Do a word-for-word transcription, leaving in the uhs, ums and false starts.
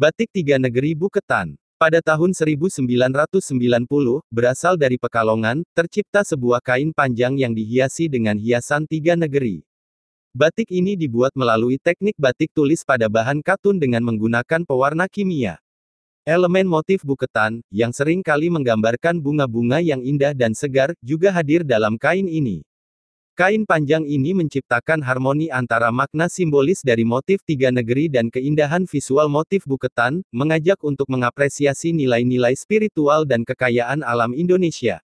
Batik Tiga Negeri Buketan. Pada tahun seribu sembilan ratus sembilan puluh, berasal dari Pekalongan, tercipta sebuah kain panjang yang dihiasi dengan hiasan tiga negeri. Batik ini dibuat melalui teknik batik tulis pada bahan katun dengan menggunakan pewarna kimia. Elemen motif buketan, yang sering kali menggambarkan bunga-bunga yang indah dan segar, juga hadir dalam kain ini. Kain panjang ini menciptakan harmoni antara makna simbolis dari motif tiga negeri dan keindahan visual motif buketan, mengajak untuk mengapresiasi nilai-nilai spiritual dan kekayaan alam Indonesia.